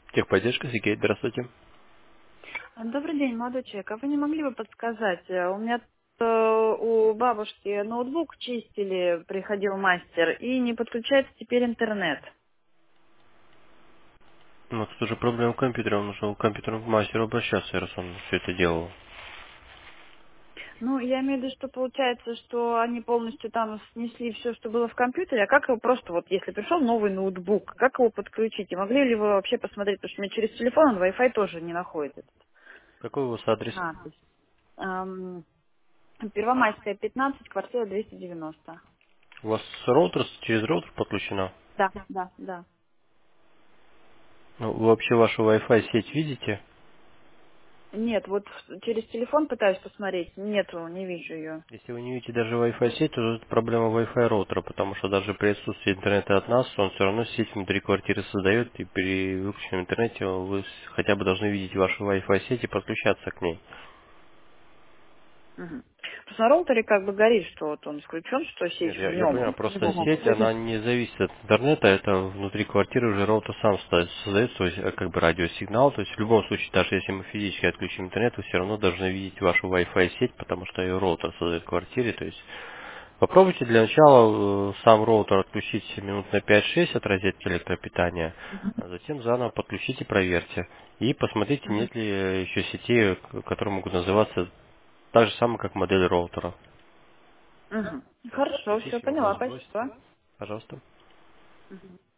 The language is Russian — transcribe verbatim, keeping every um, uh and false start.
Техподдержка, Сергей, здравствуйте. Добрый день, молодой человек. А вы не могли бы подсказать? э, У меня э, у бабушки ноутбук чистили, приходил мастер, и не подключается теперь интернет. Ну, тут уже проблема компьютера, нужно к компьютерному мастеру обращаться, раз он все это делал. Ну, я имею в виду, что получается, что они полностью там снесли все, что было в компьютере, а как его просто, вот если пришел новый ноутбук, как его подключить? И могли ли вы вообще посмотреть, потому что у меня через телефон он Wi-Fi тоже не находит этот Какой у вас адрес? надпись. Эм, Первомайская, пятнадцать, квартира двести девяносто. У вас роутер, через роутер подключена? Да, да, да. Ну, вы вообще вашу Wi-Fi сеть видите? Нет, вот через телефон пытаюсь посмотреть. Нету, не вижу ее. Если вы не видите даже Wi-Fi сеть, то это проблема Wi-Fi роутера, потому что даже при отсутствии интернета от нас, он все равно сеть внутри квартиры создает, и при выключенном интернете вы с- хотя бы должны видеть вашу Wi-Fi сеть и подключаться к ней. Мгм. Просто на роутере как бы горит, что вот он включен, что Нет, сеть в я, я нем. понимаю, просто сеть, она не зависит от интернета, это внутри квартиры уже роутер сам ста- создает свой э, как бы радиосигнал, то есть в любом случае, даже если мы физически отключим интернет, вы все равно должны видеть вашу Wi-Fi сеть, потому что ее роутер создает в квартире, то есть попробуйте для начала э, сам роутер отключить минут на пять-шесть от розетки электропитания, а затем заново подключите, проверьте. И посмотрите, Мгм. нет ли э, еще сетей, к- которые могут называться так же самое, как модель роутера. Мгм. Хорошо, все Включите его, поняла, сбросите. спасибо. Пожалуйста. Мгм.